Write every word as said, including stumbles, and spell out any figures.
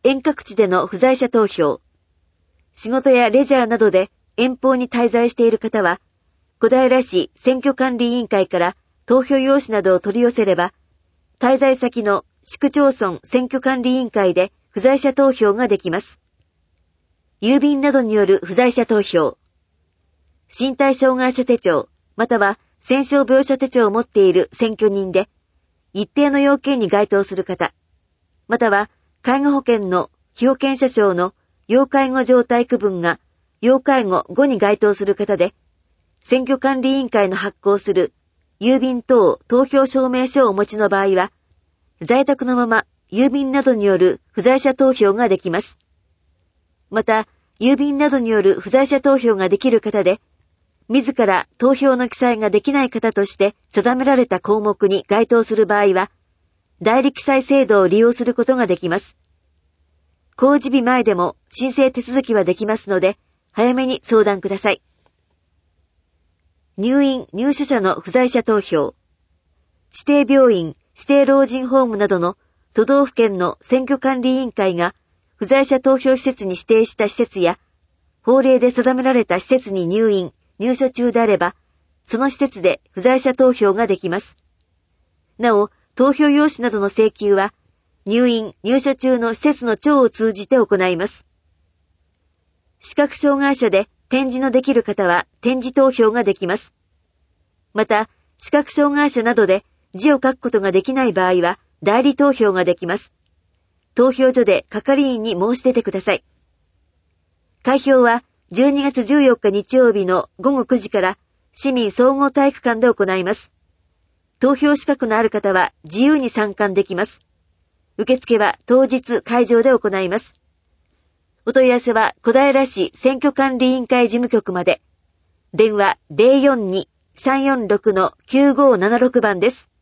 遠隔地での不在者投票。仕事やレジャーなどで遠方に滞在している方は、小平市選挙管理委員会から投票用紙などを取り寄せれば、滞在先の市区町村選挙管理委員会で不在者投票ができます。郵便などによる不在者投票。身体障害者手帳、または戦傷病者手帳を持っている選挙人で、一定の要件に該当する方、または介護保険の被保険者証の要介護状態区分が要介護ごに該当する方で、選挙管理委員会の発行する郵便等投票証明書をお持ちの場合は、在宅のまま郵便などによる不在者投票ができます。また、郵便などによる不在者投票ができる方で、自ら投票の記載ができない方として定められた項目に該当する場合は、代理記載制度を利用することができます。公示日前でも申請手続きはできますので、早めに相談ください。入院・入所者の不在者投票。指定病院、指定老人ホームなどの都道府県の選挙管理委員会が不在者投票施設に指定した施設や、法令で定められた施設に入院、入所中であれば、その施設で不在者投票ができます。なお、投票用紙などの請求は、入院・入所中の施設の長を通じて行います。視覚障害者で点字のできる方は点字投票ができます。また、視覚障害者などで字を書くことができない場合は代理投票ができます。投票所で係員に申し出てください。開票はじゅうにがつじゅうよっか日曜日のごごくじから市民総合体育館で行います。投票資格のある方は自由に参観できます。受付は当日会場で行います。お問い合わせは小平市選挙管理委員会事務局まで。電話 ゼロよんに さんよんろく きゅうごななろく 番です。